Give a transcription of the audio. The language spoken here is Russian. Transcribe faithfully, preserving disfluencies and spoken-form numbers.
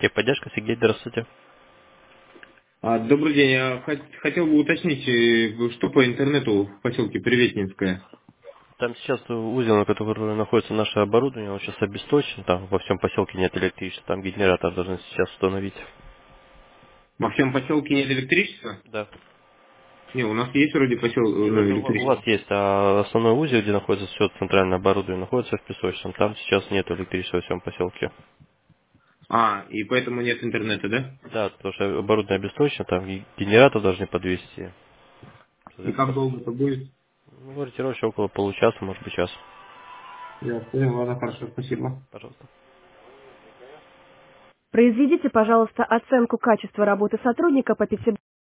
Техподдержка, Сергей, здравствуйте. А, добрый день. Я хот- хотел бы уточнить, э, что по интернету в поселке Приветнинское. Там сейчас узел, на котором находится наше оборудование, он сейчас обесточен, там во всем поселке нет электричества, там генератор должны сейчас установить. Во всем поселке нет электричества? Да. Не, у нас есть вроде посел... э, Нет, ну, это у у вас электричество. есть, а основной узел, где находится все центральное оборудование, находится в песочном. Там сейчас нет электричества во всем поселке. А, и поэтому нет интернета, да? Да, потому что оборудование обесточено, там ге- генератор должны подвести. И как долго это будет? Ну, ориентировочно около получаса, может быть, час. Я понял, ладно, хорошо, спасибо. Пожалуйста. Произведите, пожалуйста, оценку качества работы сотрудника по пятибалльной